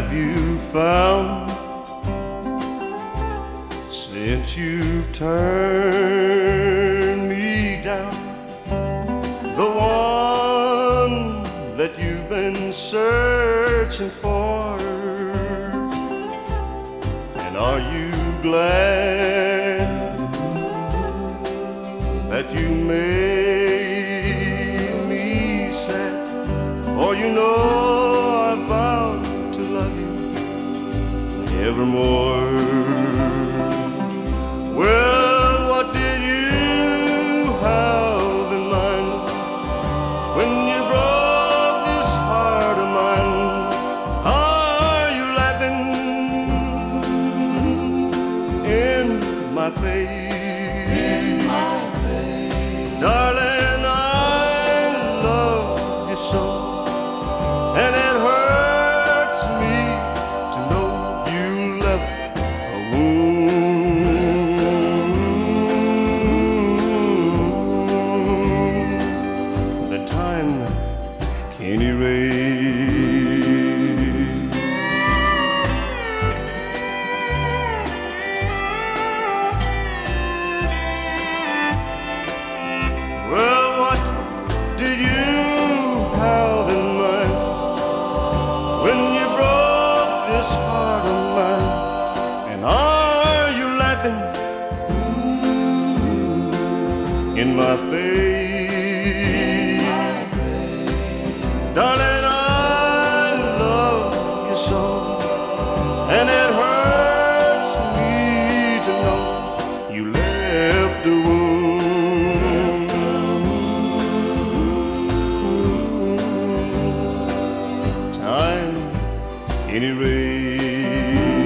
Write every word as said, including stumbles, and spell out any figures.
have you found since you've turned me down? The one that you've been searching for. And are you glad that you made me sad? For you know I vowed to love you evermore. Well, what did you have in mind when you broke this heart of mine? Are you laughing in my face? In my face. Darling, I love you so, and it hurts me to know you left a wound that time can't erase. Well, what did you have in mind when you broke this heart of mine? And are you laughing in my face? Darling, I love you so, and it hurts me to know you left the wound. Time, any rain.